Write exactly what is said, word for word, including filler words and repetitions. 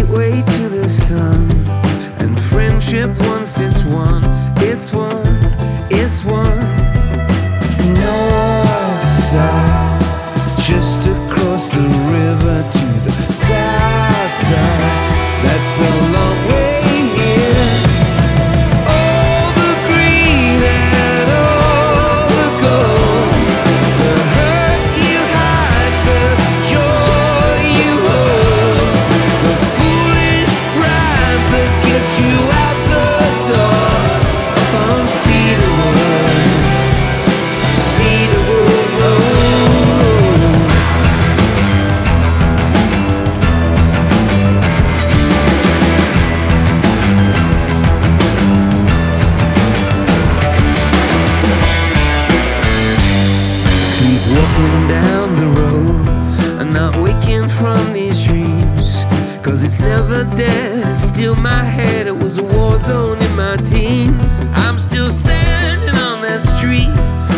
way to the sun. And friendship, once it's won, it's one, it's one. North side, just across the river to the south side. That's a long way here. All the green and all the gold, the hurt you hide, the joy you hold, the foolish pride that gets you out the door. On Cedarwood, Cedarwood Road. Sleep walking down the road and not waking from these dreams, cause it's never dead. Still my head, it was a war zone in my teens. I'm still standing on that street